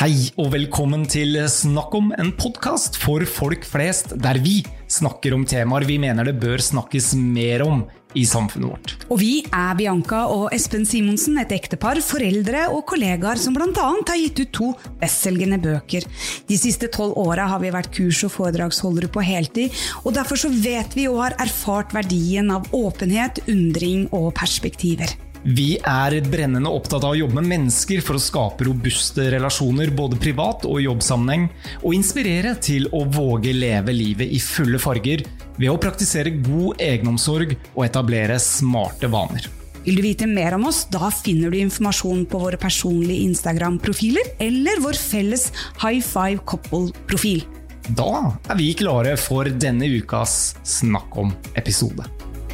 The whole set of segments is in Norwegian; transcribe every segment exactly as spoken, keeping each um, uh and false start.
Hei og velkommen til Snakk om, en podcast for folk flest, der vi snakker om temaer vi mener det bør snakkes mer om i samfunnet vårt. Og vi er Bianca og Espen Simonsen, et ektepar, foreldre og kollegaer som blant annet har gitt ut to bestselgende bøker. De siste tolv årene har vi vært kurs- og foredragsholdere på heltid, og derfor så vet vi og har erfart verdien av åpenhet, undring og perspektiver. Vi er brennende opptatt av å jobbe med mennesker for å skape robuste relasjoner, både privat og i jobbsammenheng, og inspirere til å våge leve livet i fulle farger ved å praktisere god egenomsorg og etablere smarte vaner. Vil du vite mer om oss? Da finner du informasjon på våre personlige Instagram-profiler eller vår felles High Five Couple-profil. Da er vi klare for denne ukas Snakk om-episode.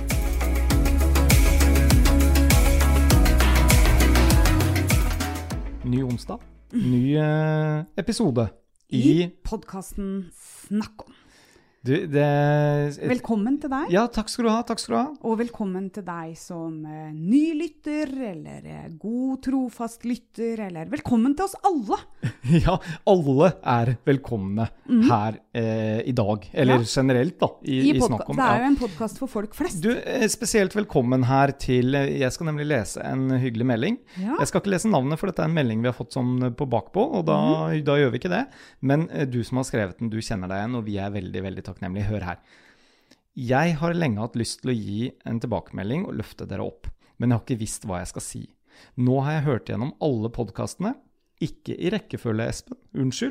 Ny onsdag, ny eh, episode i, I podcasten Snakk om. Du, det, Velkommen til deg. Ja, takk skal du ha, takk skal du ha. Og velkommen til deg som eh, ny lytter, eller eh, god, trofast lytter, eller velkommen til oss alle. Ja, alle er velkomne mm. her eh, i dag, eller ja. generelt da, i, I, i Snakk om. Det er jo en podcast for folk flest. Du, eh, spesielt velkommen her til, jeg skal nemlig lese en hyggelig melding. Ja. Jeg skal ikke lese navnet, for dette er en melding vi har fått sånn på bakpå, og da, mm. da gjør vi ikke det. Men eh, du som har skrevet den, du kjenner deg igjen, og vi er veldig, veldig takknemlig. Hør her. Jeg har lenge hatt lyst til å gi en tilbakemelding og løfte dere opp, men jeg har ikke visst hva jeg skal si. Nå har jeg hørt gjennom alle podcastene, ikke i rekkefølge, Espen, unnskyld.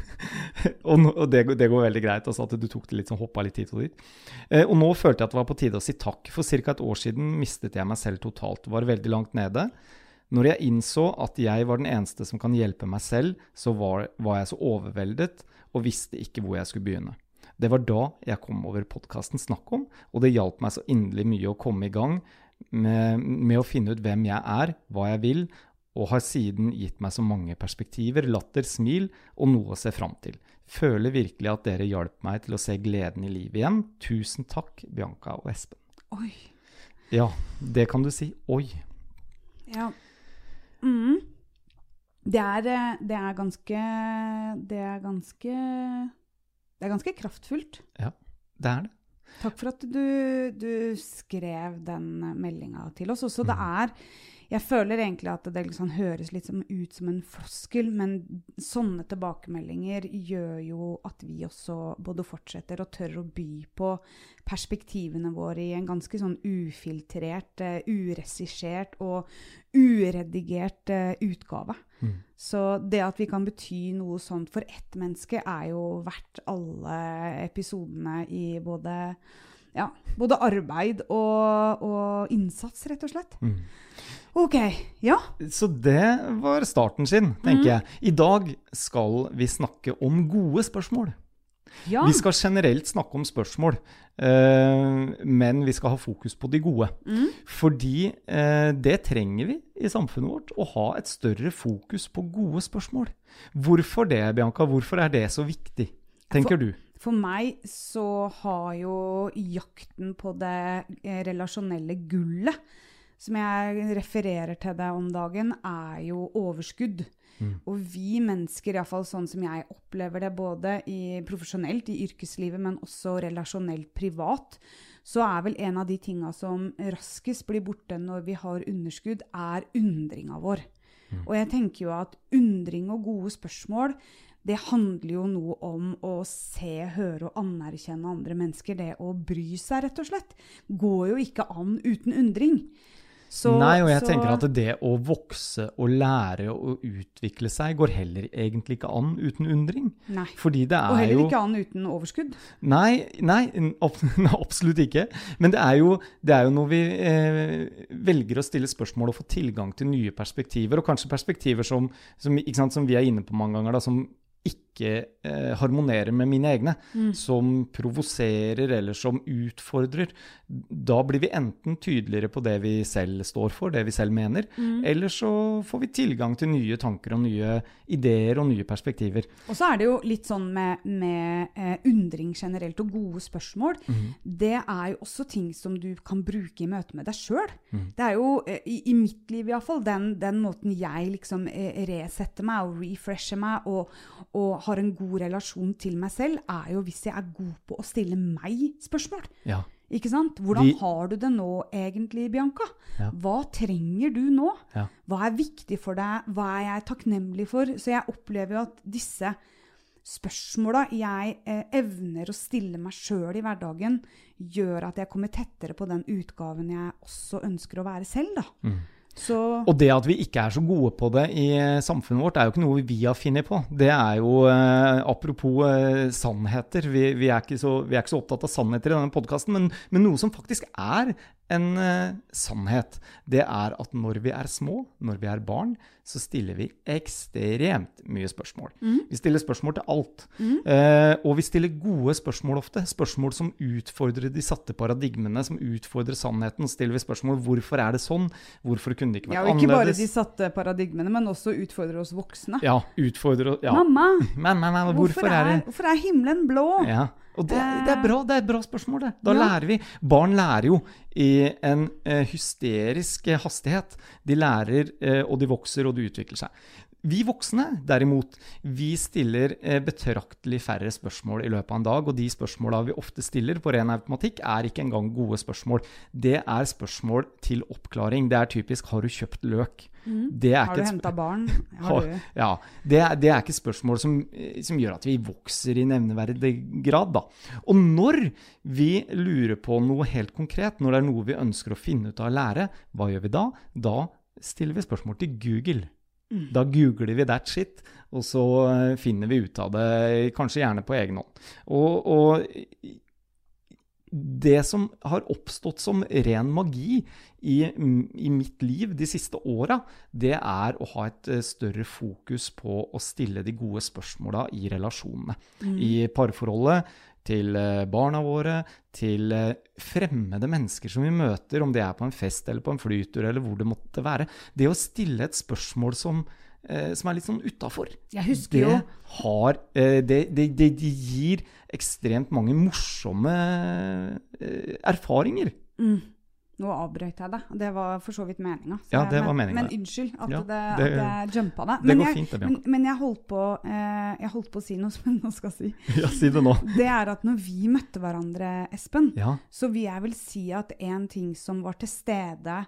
og og det, det går veldig greit, altså at du tok det litt sånn, hoppet litt hit og dit. Eh, og nå følte jeg at det var på tide å si takk. For cirka et år siden mistet jeg meg selv totalt, var veldig langt nede. Når jeg innså at jeg var den eneste som kan hjelpe meg selv, så var, var jeg så overveldet og visste ikke hvor jeg skulle begynne. Det var da jeg kom over podcasten Snakk om, og det hjalp meg så inderlig mye å komme i gang med, med å finne ut hvem jeg er, hva jeg vil, og har siden gitt meg så mange perspektiver, latter, smil og noe å se frem til. Føler virkelig at dere hjalp meg til å se gleden i livet igjen. Tusen takk, Bianca og Espen. Oi. Ja, det kan du si. Oi. Ja. Mm. Det er, det er ganske, det er ganske... Det er ganske kraftfullt. Ja, det er det. Takk for at du, du skrev den meldingen til oss. Også det er, jeg føler egentlig at det liksom høres litt som, ut som en floskel, men sånne tilbakemeldinger gjør jo at vi også både fortsetter og tør å by på perspektivene våre i en ganske sånn ufiltrert, uh, uregissert og uredigert uh, utgave. Mm. Så det at vi kan bety noe sånt for ett menneske er jo verdt alle episodene i både, ja, både arbeid og, og innsats, rett og slett. Mm. Ok, ja. Så det var starten sin, tenker mm. jeg. I dag skal vi snakke om gode spørsmål. Ja. Vi skal generelt snakke om spørsmål, eh, men vi skal ha fokus på de gode. Mm. Fordi eh, det trenger vi i samfunnet vårt, å ha et større fokus på gode spørsmål. Hvorfor det, Bianca? Hvorfor er det så viktig, tenker for, du? For meg så har jo jakten på det relasjonelle gullet, som jeg refererer til deg om dagen, er jo overskudd. Mm. Og vi mennesker, i hvert fall sånn som jeg opplever det, både i profesjonelt, i yrkeslivet, men også relasjonelt privat, så er vel en av de tingene som raskest blir borte når vi har underskudd, er undringa vår. Mm. Og jeg tenker jo at undring og gode spørsmål, det handler jo noe om å se, høre og anerkjenne andre mennesker. Det å bry seg, rett og slett, går jo ikke an uten undring. Så, Nei, og jeg så... tenker at det å vokse og lære og utvikle seg går heller egentlig ikke an uten undring. Nei, Fordi det er og heller jo... ikke an uten overskudd. Nei, nei, absolutt ikke. Men det er jo, det er jo når vi eh, velger å stille spørsmål og få tilgang til nye perspektiver, og kanskje perspektiver som, som, ikke sant, som vi er inne på mange ganger, da, som ikke eh, harmonerer med mine egne, mm. som provoserer eller som utfordrer, da blir vi enten tydeligere på det vi selv står for, det vi selv mener, mm. eller så får vi tilgang til nye tanker og nye ideer og nye perspektiver. Og så er det jo litt sånn med, med eh, undring generelt og gode spørsmål. Mm. Det er jo også ting som du kan bruke i møte med deg selv. Mm. Det er jo, eh, i, i mitt liv i hvert fall, den, den måten jeg liksom eh, resetter meg og refresher meg og, og har en god relasjon til meg selv, er jo hvis jeg er god på å stille meg spørsmål. Ja. Ikke sant? Hvordan De... har du det nå egentlig, Bianca? Ja. Hva trenger du nå? Ja. Hva er viktig for deg? Hva er jeg takknemlig for? Så jeg opplever jo at disse spørsmålene jeg eh, evner å stille meg selv i hverdagen, gjør at jeg kommer tettere på den utgaven jeg også ønsker å være selv, da. Mm. Så... Og det at vi ikke er så gode på det i samfunnet vårt, er jo ikke noe vi har funnet på. Det er jo, eh, apropos eh, sannheter, vi, vi, er ikke så, vi er ikke så opptatt av sannheter i denne podcasten, men, men noe som faktisk er en eh, sannhet, det er at når vi er små, når vi er barn, så stiller vi ekstremt mye spørsmål. Mm. Vi stiller spørsmål til alt. Mm. Eh, og vi stiller gode spørsmål ofte. Spørsmål som utfordrer de satte paradigmene, som utfordrer sannheten. Så stiller vi spørsmål, hvorfor er det sånn? Hvorfor kunne det ikke vært annerledes? Ja, og ikke annerledes? bare de satte paradigmene, men også utfordrer oss voksne. Ja, utfordrer oss. Ja. Mamma, men, men, men, hvorfor, hvorfor, er, er det? hvorfor er himmelen blå? Ja. Og det, det er bra, det er et bra spørsmål det. Da Ja. lærer vi. Barn lærer jo i en eh, hysterisk eh, hastighet. De lærer, eh, og de vokser, og de utvikler seg. Vi voksne, derimot, vi stiller eh, betraktelig færre spørsmål i løpet av en dag, og de spørsmålene vi ofte stiller på ren automatikk er ikke engang gode spørsmål. Det er spørsmål til oppklaring. Det er typisk, har du kjøpt løk? Mm. Det er Har ikke du et hentet barn? Ha, Har du? ja, det er, det er ikke spørsmål som, som gjør at vi vokser i nevneverdig grad, da. Og når vi lurer på noe helt konkret, når det er noe vi ønsker å finne ut av å lære, hva gjør vi da? Da stiller vi spørsmål til Google. Mm. Da googler vi that shit, og så finner vi ut av det, kanskje gjerne på egen hånd. Og, og det som har oppstått som ren magi i, i mitt liv de siste årene, det er å ha et større fokus på å stille de gode spørsmålene i relasjonene. Mm. I parforholdet, til barna våre, til fremmede mennesker som vi møter, om det er på en fest eller på en flytur eller hvor det måtte være. Det å stille et spørsmål som, eh, som er litt sånn utenfor, Jeg husker det, jo har, eh, det, det, det, det gir ekstremt mange morsomme eh, erfaringer. mm. Nå avbrøt jeg deg. Det var for så vidt meningen. Så Ja, jeg- det var men, meningen. Men unnskyld at, Ja, det, det- at jeg jumpa deg. det Men går jeg, fint, det, men, Bianca. men jeg, holdt på, eh, jeg holdt på å si noe som jeg nå skal si. Ja, si det nå. Det er at når vi møtte hverandre, Espen, Ja, så vil jeg vel si at en ting som var til stede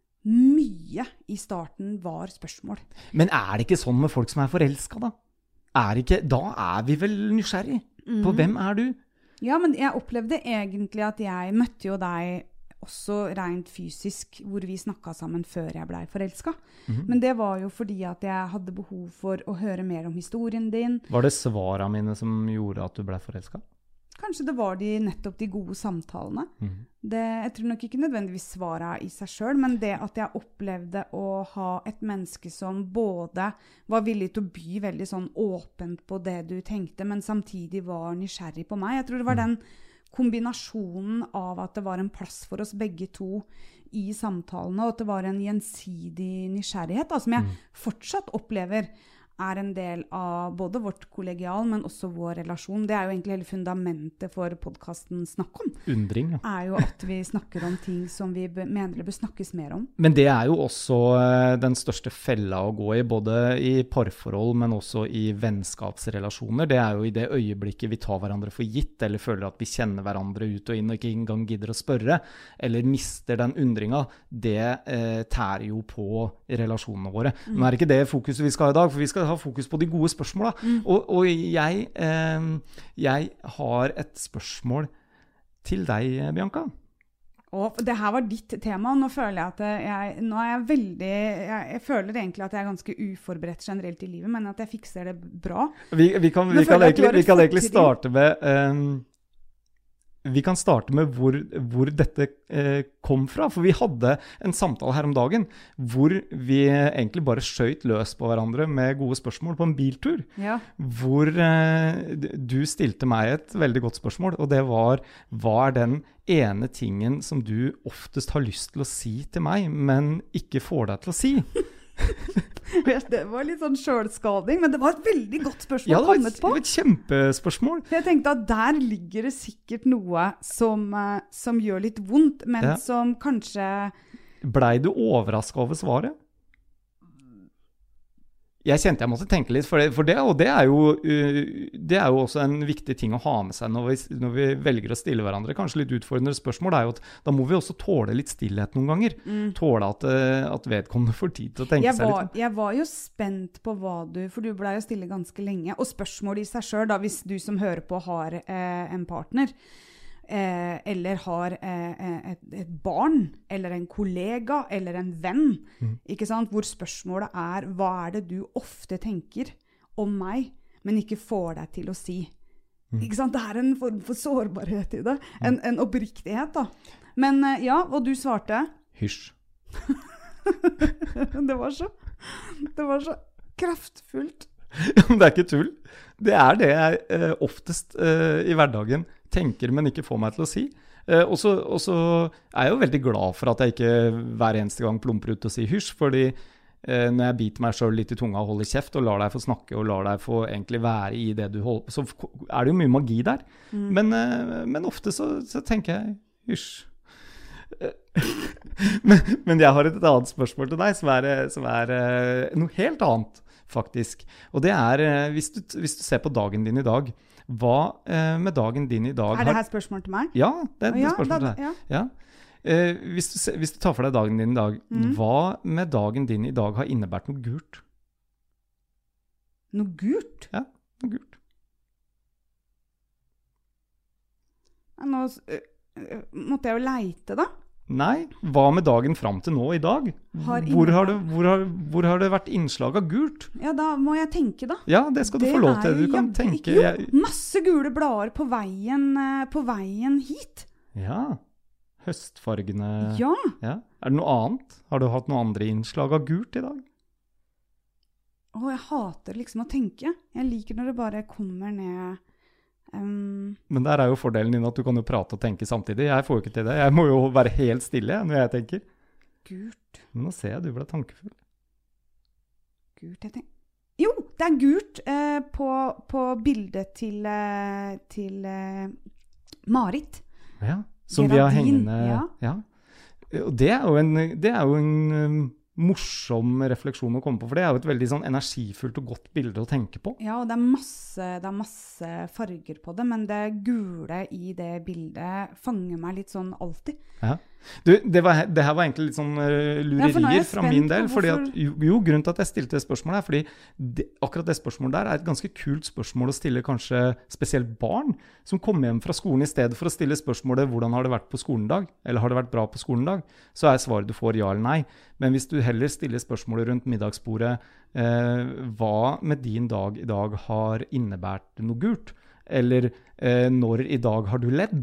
mye i starten var spørsmål. men er det ikke sånn med folk som er forelsket da? Er ikke, da er vi vel nysgjerrig på Mhm. hvem er du? Ja, men jeg opplevde egentlig at jeg møtte jo deg også rent fysisk, hvor vi snakket sammen før jeg ble forelsket. Mhm. Men det var jo fordi at jeg hadde behov for å høre mer om historien din. Var det svarene mine som gjorde at du ble forelsket? Kanskje det var de, nettopp de gode samtalene. Mhm. Det, jeg tror nok ikke nødvendigvis svaret i seg selv, men det at jeg opplevde å ha et menneske som både var villig til å by veldig sånn åpent på det du tenkte, men samtidig var nysgjerrig på meg. Jeg tror det var den kombinasjonen av at det var en plass for oss begge to i samtalene, og at det var en gjensidig nysgjerrighet, da, som jeg fortsatt opplever er en del av både vårt kollegial, men også vår relasjon. Det er jo egentlig hele fundamentet for podcasten Snakk om, Undring, ja. er jo at vi snakker om ting som vi be- mener det bør snakkes mer om. Men det er jo også eh, den største fella å gå i, både i parforhold, men også i vennskapsrelasjoner. Det er jo i det øyeblikket vi tar hverandre for gitt, eller føler at vi kjenner hverandre ut og inn, og ikke engang gidder å spørre, eller mister den undringa, det eh, tærer jo på relasjonene våre. Mm. Nå er det ikke det fokuset vi skal ha i dag, for vi skal ha fokus på de gode spørsmåla. Mm. Og, og jeg, eh, jeg har et spørsmål til deg, Bianca. Og det her var ditt tema, og nå føler jeg at jeg, nå er jeg veldig, jeg, jeg føler egentlig at jeg er ganske uforberedt generelt i livet, men at jeg fikser det bra. Vi, vi, kan, Nå vi, kan, føler jeg at du egentlig, har vi et kan egentlig fortrinn. starte med um, vi kan starte med hvor, hvor dette eh, kom fra, for vi hadde en samtale her om dagen hvor vi egentlig bare skjøt løs på hverandre med gode spørsmål på en biltur, Ja. hvor eh, du stilte meg et veldig godt spørsmål, og det var, hva er den ene tingen som du oftest har lyst til å si til meg, men ikke får deg til å si? Det var litt sånn selvskading, men det var et veldig godt spørsmål Ja, det var kommet et, på. et kjempespørsmål. For jeg tenkte at der ligger det sikkert noe som, eh, som gjør litt vondt, men Ja. som kanskje... Blei du overrasket over svaret? Jeg kjente jeg måtte tenke litt, for det, for det, og det er, jo, uh, det er jo også en viktig ting å ha med seg når vi, når vi velger å stille hverandre. Kanskje litt utfordrende spørsmål er jo at da må vi også tåle litt stillhet noen ganger. Mm. Tåle at, uh, at vedkommende får tid til å tenke jeg seg var, litt. Jeg var jo spent på hva du, for du ble jo stille ganske lenge, og spørsmål i seg selv da, hvis du som hører på har eh, en partner, Eh, eller har eh, et, et barn, eller en kollega, eller en venn, mm. ikke sant? Hvor spørsmålet er, hva er det du ofte tenker om meg, men ikke får deg til å si? Mm. Ikke sant? Det er en form for sårbarhet i det, en, en oppriktighet da. Men eh, ja, og du svarte? Hysj. det var så, det var så kraftfullt. Det er ikke tull. Det er det jeg eh, oftest eh, i hverdagen tenker, men ikke får meg til å si. Eh, og så er jeg jo veldig glad for at jeg ikke hver eneste gang plumper ut og sier hysj, fordi eh, når jeg biter meg selv litt i tunga og holder kjeft og lar deg få snakke og lar deg få egentlig være i det du holder på, så er det jo mye magi der. Mm. Men, eh, men ofte så, så tenker jeg hysj. men, men jeg har et annet spørsmål til deg som er, som er eh, noe helt annet. Faktisk. Og det er, hvis du, hvis du ser på dagen din i dag, hva eh, med dagen din i dag har... Er det her spørsmål til meg? Ja, det er et ja, spørsmål til deg. Ja. Ja. Eh, hvis, du, hvis du tar for deg dagen din i dag, mm. hva med dagen din i dag har innebært noe gult? Noe gult? Ja, noe gult. Nå uh, måtte jeg jo leite da. Nei, hva med dagen frem til nå i dag? Har hvor, har det, hvor, har, hvor har det vært innslag av gult? Ja, da må jeg tenke da. Ja, det skal du det få lov til. Du kan tenke. Jo, masse gule blader på veien, på veien hit. Ja, høstfargene. Ja. Ja. Er det noe annet? Har du hatt noe andre innslag av gult i dag? Åh, jeg hater liksom å tenke. Jeg liker når det bare kommer ned... Um, Men der er jo fordelen din at du kan jo prate og tenke samtidig. Jeg får jo ikke til det. Jeg må jo være helt stille når jeg tenker. Gult. Men nå ser jeg du ble tankefull. Gult, jeg tenker. Jo, det er gult eh, på, på bildet til, eh, til eh, Marit. Ja, som Geraldine, vi har hengende. Ja. Ja. Og det er jo en, det er jo en um, morsom refleksjon å komme på, for det er jo et veldig sånn energifullt og godt bilde å tenke på. Ja, og det er masse, det er masse farger på det, men det gule i det bildet fanger meg litt sånn alltid. Ja. Du, det, var, det her var egentlig litt sånn uh, lurerier ja, fra min del, fordi at, jo, jo, grunnen til at jeg stilte det spørsmålet er fordi det, akkurat det spørsmålet der er et ganske kult spørsmål å stille kanskje spesielt barn som kommer hjem fra skolen i stedet for å stille spørsmålet hvordan har det vært på skolen i dag, eller har det vært bra på skolen i dag, så er svaret du får ja eller nei. Men hvis du heller stiller spørsmålet rundt middagsbordet, eh, hva med din dag i dag har innebært noe gult? Eller eh, når i dag har du ledd?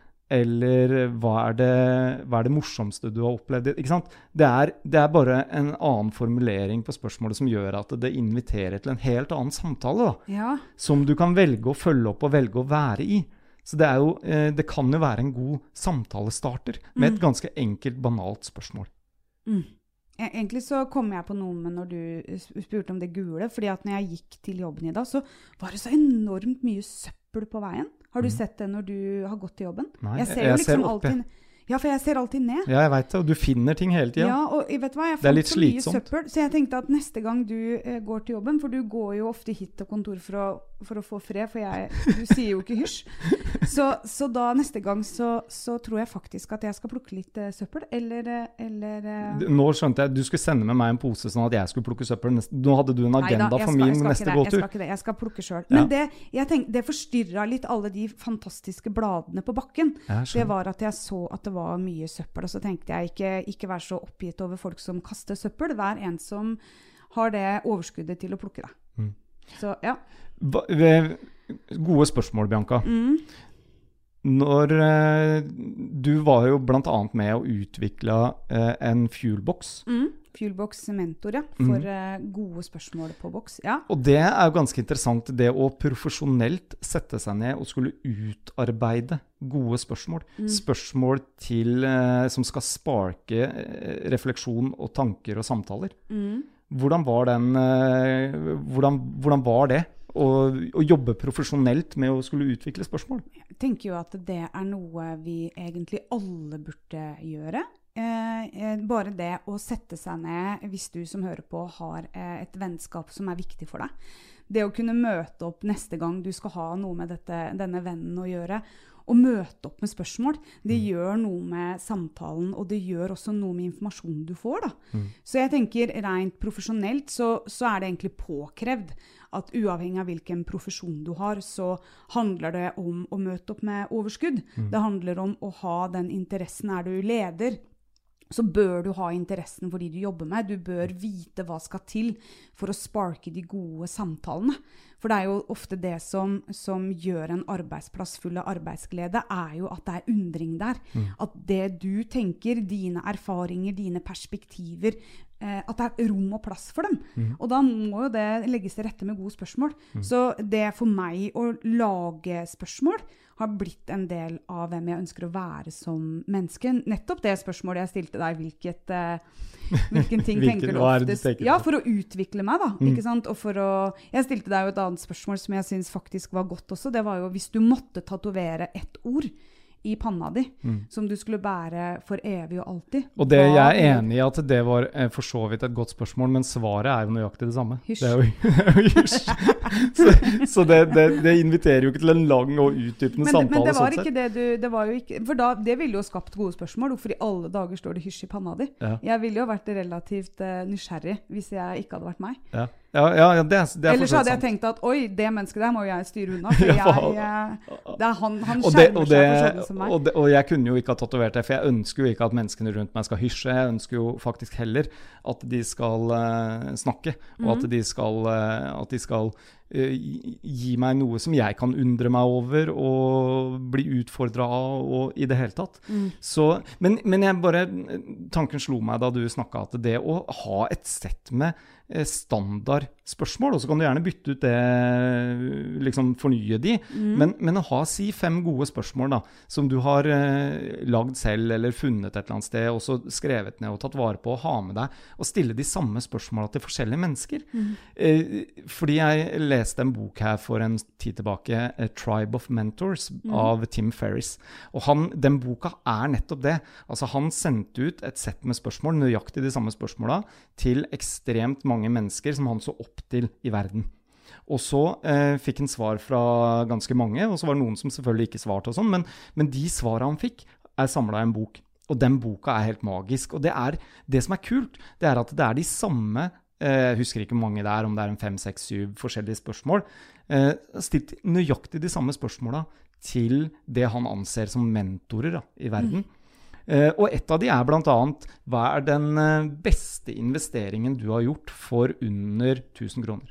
Eller hva er, det, hva er det morsomste du har opplevd? Ikke sant? Det er, det er bare en annen formulering på spørsmålet som gjør at det inviterer til en helt annen samtale, da, ja. Som du kan velge å følge opp og velge å være i. Så det, er jo, det kan jo være en god samtalestarter med et ganske enkelt, banalt spørsmål. Mm. Egentlig så kom jeg på noe med når du spurte om det gule, fordi at når jeg gikk til jobben i dag, så var det så enormt mye søppel på veien. Har du sett det når du har gått til jobben? Nei, jeg ser jo jeg liksom ser opp, alltid... Ja, for jeg ser alltid ned. Ja, jeg vet det, og du finner ting hele tiden. Ja, og vet du hva, jeg det er fant litt så mye slitsomt. søppel, så jeg tenkte at neste gang du eh, går til jobben, for du går jo ofte hit til kontor for å, for å få fred, for jeg, du sier jo ikke hysj. Så, så da neste gang så, så tror jeg faktisk at jeg skal plukke litt eh, søppel, eller... eller eh... Nå skjønte jeg, du skulle sende med meg en pose sånn at jeg skulle plukke søppel. Nå hadde du en agenda Neida, for skal, min neste gåtur. Jeg skal ikke det, jeg skal plukke selv. Men ja. det, jeg tenk, det forstyrret litt alle de fantastiske bladene på bakken. Det var at jeg så at det var mye søppel. Og så tenkte jeg ikke, ikke være så oppgitt over folk som kaster søppel. Vær en som har det overskuddet til å plukke det. Mm. Så, ja. Gode spørsmål, Bianca. Mm. Når eh, du var jo blant annet med å utvikle eh, en Fuelbox. Mm. Fuelbox Mentor, ja, for mm. uh, gode spørsmål på boks. Ja. Og det er jo ganske interessant, det å profesjonelt sette seg ned og skulle utarbeide gode spørsmål. Mm. Spørsmål til, uh, som skal sparke uh, refleksjon og tanker og samtaler. Mm. Hvordan var den, uh, hvordan, hvordan var det? Å, å jobbe profesjonelt med å skulle utvikle spørsmål? Jeg tenker jo at det er noe vi egentlig alle burde gjøre. Eh, bare det å sette seg ned, hvis du som hører på har eh, et vennskap som er viktig for deg. Det å kunne møte opp neste gang du skal ha noe med dette, denne vennen å gjøre, og møte opp med spørsmål, det mm. gjør noe med samtalen, og det gjør også noe med informasjonen du får. Da. Mm. Så jeg tenker rent profesjonelt så, så er det egentlig påkrevd at uavhengig av hvilken profesjon du har, så handler det om å møte opp med overskudd. Mm. Det handler om å ha den interessen. Er du leder, så bør du ha interessen for de du jobber med. Du bør vite hva skal til for å sparke de gode samtalene. For det er jo ofte det som, som gjør en arbeidsplass full av arbeidsglede, er jo at det er undring der. Mm. At det du tenker, dine erfaringer, dine perspektiver, eh, at det er rom og plass for dem. Mm. Og da må jo det legges til rette med gode spørsmål. Mm. Så det for meg å lage spørsmål har blitt en del av hvem jeg ønsker å være som menneske. Nettopp det spørsmålet jeg stilte deg, hvilket, uh, hvilken ting tenker du oftest? Ja, for å utvikle meg da, mm. ikke sant? Og for å, jeg stilte deg jo et annet spørsmål som jeg synes faktisk var godt også. Det var jo hvis du måtte tatovere ett ord i panna di, mm. som du skulle bære for evig og alltid. Og det jeg er enig i at det var eh, for så vidt et godt spørsmål, men svaret er jo nøyaktig det samme. Hysj. Det er jo hysj. Så, så det, det, det inviterer jo ikke til en lang og utdypende men, samtale. Men det var sånn ikke det du, det var jo ikke, for da, det ville jo skapt gode spørsmål, hvorfor i alle dager står det hysj i panna di? Ja. Jeg ville jo vært relativt uh, nysgjerrig hvis jeg ikke hadde vært meg. Ja. Ja, ja, ja, det, det er Ellers hadde jeg tenkt at, oi, det mennesket der må jeg styre unna, for jeg, det er han, han skjermer og det, seg for sånn som meg. Og, det, og jeg kunne jo ikke ha tatovert det, for jeg ønsker jo ikke at menneskene rundt meg skal hysje. Jeg ønsker jo faktisk heller at de skal uh, snakke, og mm. at de skal, uh, at de skal uh, gi meg noe som jeg kan undre meg over, og bli utfordret av, og i det hele tatt. Mm. Så, men, men jeg bare, tanken slo meg da du snakket at det å ha et sett med standard spørsmål, og så kan du gjerne bytte ut det, liksom fornye de, mm. men, men å ha si fem gode spørsmål da, som du har eh, lagd selv, eller funnet et eller annet sted, og så skrevet ned og tatt vare på, og ha med deg, og stille de samme spørsmålene til forskjellige mennesker. Mm. Eh, fordi jeg leste en bok her for en tid tilbake, A Tribe of Mentors, mm. av Tim Ferriss, og han, den boka er nettopp det. Altså han sendte ut et sett med spørsmål, nøyaktig de samme spørsmålene, til ekstremt mange mange mennesker som han så opp til i verden. Og så eh, fikk han svar fra ganske mange, og så var det noen som selvfølgelig ikke svarte og sånn, men, men de svarene han fikk er samlet i en bok. Og den boka er helt magisk. Og det, er, det som er kult, det er at det er de samme, eh, jeg husker ikke hvor mange det er, om det er en fem, seks, syv forskjellige spørsmål, eh, stilt nøyaktig de samme spørsmålene til det han anser som mentorer da, i verden. Mm. Uh, og et av de er blant annet, hva er den uh, beste investeringen du har gjort for under tusen kroner?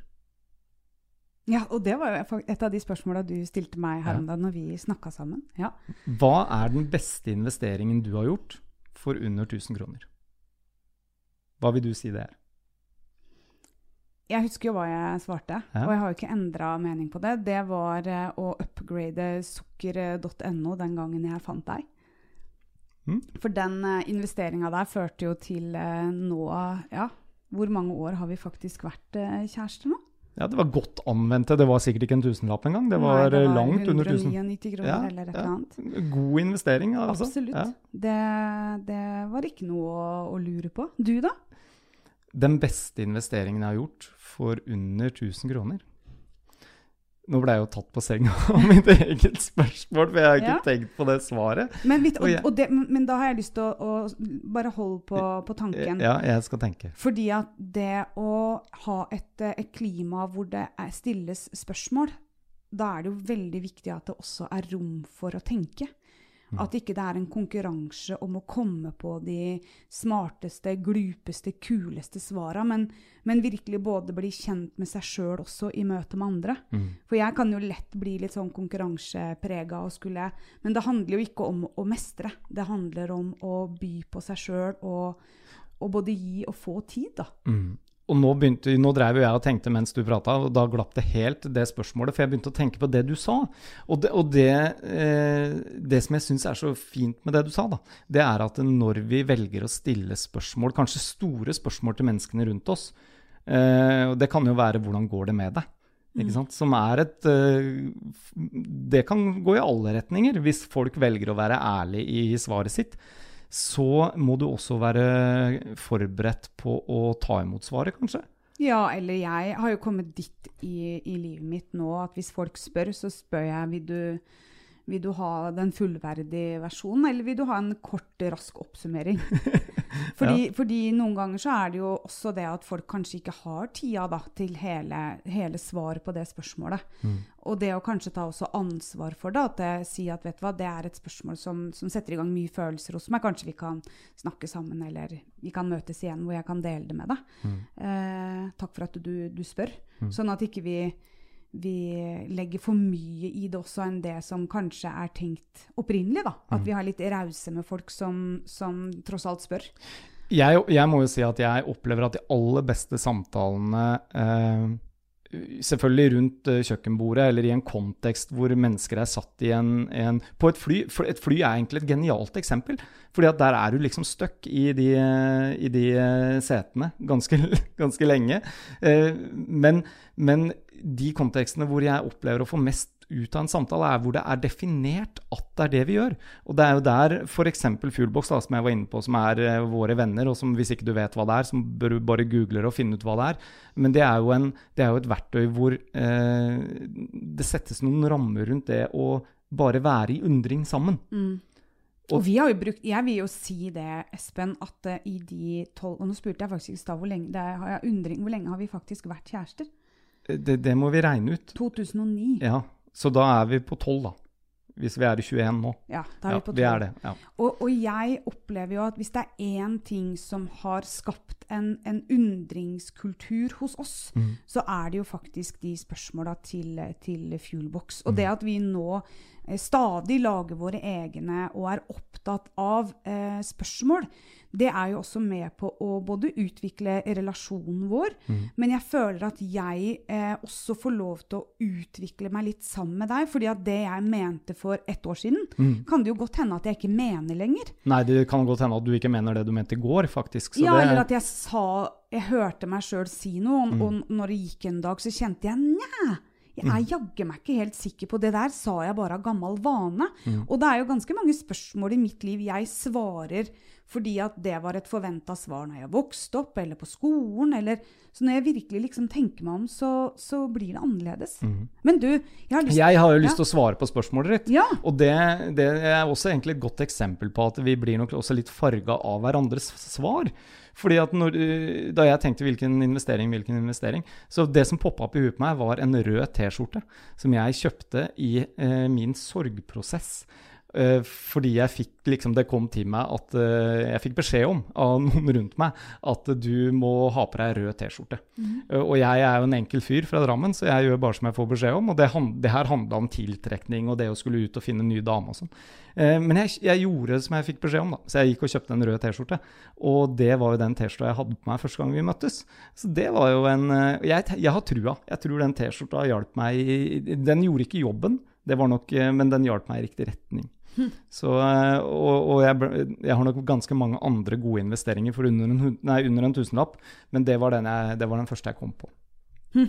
Ja, og det var jo et av de spørsmålene du stilte meg her om dagen når vi snakket sammen. Ja. Hva er den beste investeringen du har gjort for under tusen kroner? Hva vil du si det er? Jeg husker jo hva jeg svarte, ja. Og jeg har jo ikke endret mening på det. Det var uh, å upgrade sukker punktum no den gangen jeg fant deg. Mm. For den uh, investeringen der førte jo til uh, nå, ja, hvor mange år har vi faktisk vært uh, kjærester nå? Ja, det var godt anvendt. Det var sikkert ikke en tusenlapp en gang. Det var, Nei, det var langt under tusen. hundre nittini kroner ja, eller et eller annet. Ja. God investering, altså. Absolutt. Ja. Det, det var ikke noe å, å lure på. Du da? Den beste investeringen jeg har gjort for under tusen kroner. Nå ble jeg jo tatt på senga av mitt eget spørsmål, for jeg har ikke ja. tenkt på det svaret. Men, vet, og, og det, men da har jeg lyst til å, å bare holde på, på tanken. Ja, jeg skal tenke. Fordi at det å ha et, et klima hvor det er stilles spørsmål, da er det jo veldig viktig at det også er rom for å tenke. Mm. At ikke det er en konkurranse om å komme på de smarteste, glupeste, kuleste svarene, men, men virkelig både bli kjent med seg selv også i møte med andre. Mm. For jeg kan jo lett bli litt sånn konkurransepreget og skulle, men det handler jo ikke om å mestre. Det handler om å by på seg selv og, og både gi og få tid da. Mm. Og nå, begynte, nå drev jo jeg og tenkte mens du pratet, og da glapp det helt det spørsmålet, for jeg begynte å tenke på det du sa. Og det, og det, eh, det som jeg synes er så fint med det du sa da, det er at når vi velger å stille spørsmål, kanskje store spørsmål til menneskene rundt oss, eh, og det kan jo være hvordan går det med deg? Ikke sant? Som er et, eh, det kan gå i alle retninger hvis folk velger å være ærlig i svaret sitt. Så må du også være forberedt på å ta imot svaret, kanskje? Ja, eller jeg har jo kommet dit i, i livet mitt nå, at hvis folk spør, så spør jeg, vil du, vil du ha den fullverdige versjonen, eller vil du ha en kort, rask oppsummering? Fordi, ja. fordi noen ganger så er det jo også det at folk kanskje ikke har tida da, til hele, hele svar på det spørsmålet. Mm. Og det å kanskje ta også ansvar for det, at jeg sier at vet du hva, det er et spørsmål som, som setter i gang mye følelser hos meg. Kanskje vi kan snakke sammen, eller vi kan møtes igjen hvor jeg kan dele det med deg. Mm. Eh, takk for at du, du spør. Mm. Sånn at ikke vi, vi legger for mye i det også enn det som kanskje er tenkt opprinnelig da. At mm. vi har litt rause med folk som, som tross alt spør. Jeg, jeg må jo si at jeg opplever at de aller beste samtalene eh, selvfølgelig rundt kjøkkenbordet eller i en kontekst hvor mennesker er satt i en, en på et fly, for et fly er egentlig et genialt eksempel, fordi at der er du liksom støkk i de, i de setene ganske, ganske lenge, men, men de kontekstene hvor jeg opplever å få mest ut av en samtale er hvor det er definert at det er det vi gjør. Og det er jo der for eksempel Fuelbox da, som jeg var inne på, som er uh, våre venner, og som hvis ikke du vet hva det er, så bør du bare google det og finne ut hva det er. Men det er jo, en, det er jo et verktøy hvor uh, det settes noen rammer rundt det å bare være i undring sammen. Mm. Og, og vi har jo brukt, jeg vil jo si det, Espen, at uh, i de tolv, og nå spurte jeg faktisk i stad hvor lenge, det har jeg undring, hvor lenge har vi faktisk vært kjærester? Det, det må vi regne ut. to tusen og ni. Ja. Så da er vi på tolv da, hvis vi er i tjueen nå. Ja, da er vi på tolv. Vi er det, ja. Og, og jeg opplever jo at hvis det er en ting som har skapt en, en undringskultur hos oss, mm. så er det jo faktisk de spørsmålene til, til Fuelbox. Og mm. det at vi nå eh, stadig lager våre egne og er opptatt av eh, spørsmål, det er jo også med på å både utvikle relasjonen vår, mm. men jeg føler at jeg eh, også får lov til å utvikle meg litt sammen med deg, fordi at det jeg mente for ett år siden, mm. kan det jo godt hende at jeg ikke mener lenger. Nei, det kan godt hende at du ikke mener det du mente i går, faktisk. Så ja, det... eller at jeg sa, jeg hørte meg selv si noe, mm. og når det gikk en dag, så kjente jeg, nei, jeg er jagge meg ikke helt sikker på det der, sa jeg bare av gammel vane. Mm. Og det er jo ganske mange spørsmål i mitt liv jeg svarer fordi at det var et forventet svar når jeg vokste opp, eller på skolen, eller så når jeg virkelig liksom tenker meg om, så, så blir det annerledes. Mm. Men du, jeg har lyst, jeg har jo lyst til ja. å svare på spørsmålet ditt, ja. og det, det er også egentlig et godt eksempel på at vi blir nok også litt farget av hverandres svar. Fordi at når, da jeg tenkte hvilken investering, hvilken investering, så det som poppet opp i huet på meg var en rød t-skjorte som jeg kjøpte i eh, min sorgprosess. Uh, fordi jeg fikk liksom, det kom til meg at uh, jeg fikk beskjed om av noen rundt meg at uh, du må ha på deg rød t-skjorte. Mm. Uh, og jeg er jo en enkel fyr fra Drammen, så jeg gjør bare som jeg får beskjed om, og det, det her handlet om tiltrekning og det å skulle ut og finne en ny dame og sånn. Uh, men jeg, jeg gjorde som jeg fikk beskjed om da, så jeg gikk og kjøpte en rød t-skjorte, og det var jo den t-skjorta jeg hadde på meg første gang vi møttes. Så det var jo en, uh, jeg, jeg har trua, jeg tror den t-skjorta hjalp meg, den gjorde ikke jobben, det var nok, uh, men den hjalp meg i riktig retning. Hmm. Så, og, og jeg, jeg har nok ganske mange andre gode investeringer for under en, nei, under en tusenlapp, men det var, den jeg, det var den første jeg kom på. Hmm.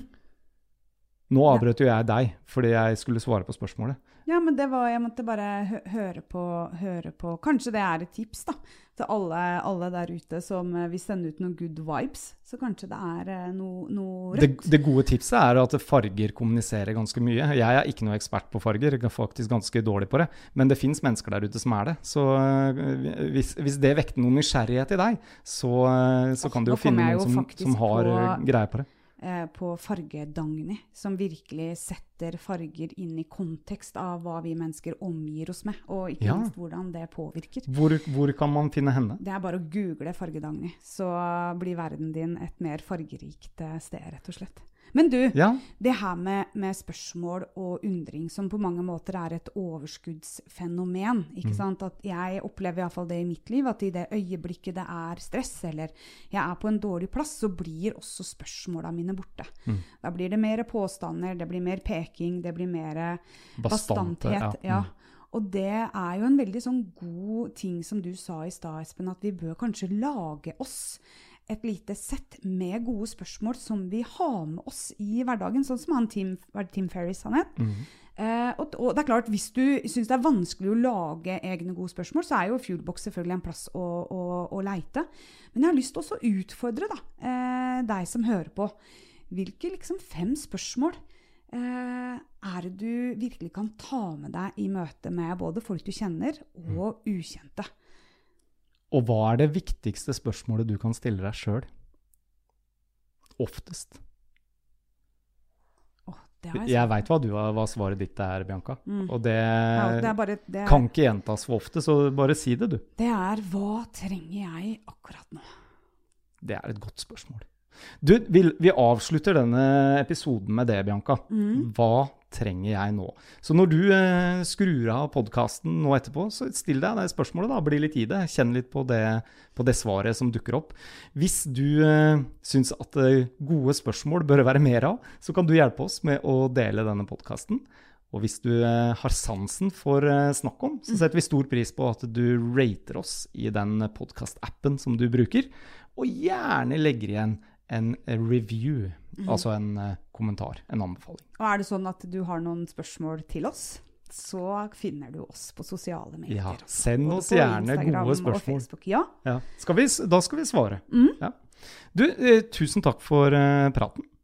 Nå avbrøt jo jeg deg, fordi jeg skulle svare på spørsmålet. Ja, men det var, jeg måtte bare hø høre, på, høre på, kanskje det er et tips da, til alle, alle der ute som vil sende ut noen good vibes, så kanskje det er noe, noe rødt. Det, det gode tipset er at farger kommuniserer ganske mye. Jeg er ikke noe ekspert på farger, jeg er faktisk ganske dårlig på det, men det finnes mennesker der ute som er det. Så hvis, hvis det vekter noen nysgjerrighet i deg, så, så kan du jo finne noen som, som har på, greie på det. På fargedagene, som virkelig setter setter farger inn i kontekst av hva vi mennesker omgir oss med, og ikke Ja. minst hvordan det påvirker. Hvor, hvor kan man finne henne? Det er bare å google Farge-Dagny, så blir verden din et mer fargerikt eh, sted, rett og slett. Men du, Ja, det her med, med spørsmål og undring som på mange måter er et overskuddsfenomen, ikke sant? At jeg opplever i hvert fall det i mitt liv, at i det øyeblikket det er stress, eller jeg er på en dårlig plass, så blir også spørsmålene mine borte. Mm. Da blir det mer påstander, det blir mer peking, det blir mer bastante. bastanthet. Ja. Ja. Og det er jo en veldig sånn god ting som du sa i stad, Espen, at vi bør kanskje lage oss et lite sett med gode spørsmål som vi har med oss i hverdagen, sånn som han Tim, Tim Ferriss han het. Mm. Eh, og, og det er klart, hvis du synes det er vanskelig å lage egne gode spørsmål, så er jo Fuelbox selvfølgelig en plass å, å, å leite. Men jeg har lyst til også å utfordre da, eh, deg som hører på. Hvilke liksom fem spørsmål eh, er det du virkelig kan ta med deg i møte med både folk du kjenner og ukjente? Og hva er det viktigste spørsmålet du kan stille deg selv? Oftest. Oh, det har jeg Jeg vet hva, du, hva svaret ditt er, Bianca. Mm. Og det, Ja, det er bare, det er, kan ikke gjentas for ofte, så bare si det, du. det er hva trenger jeg akkurat nå? Det er et godt spørsmål. Du, vi, vi avslutter denne episoden med det, Bianca. Mm. Hva trenger jeg nå? Så når du eh, skrur av podcasten nå etterpå, så still deg det spørsmålet da, bli litt i det, kjenn litt på det, på det svaret som dukker opp. Hvis du eh, synes at eh, gode spørsmål bør være mer av, så kan du hjelpe oss med å dele denne podcasten. Og hvis du eh, har sansen for eh, snakk om, så setter vi stor pris på at du rater oss i den podcast-appen som du bruker, og gjerne legger igjen en review, mm. altså en uh, kommentar, en anbefaling. Og er det sånn at du har noen spørsmål til oss, så finner du oss på sosiale medier. Ja, også. send Både oss på gjerne Instagram gode spørsmål. Og Facebook, ja. Ja. Skal vi, da skal vi svare. Mm. Ja. Du, eh, tusen takk for eh, praten.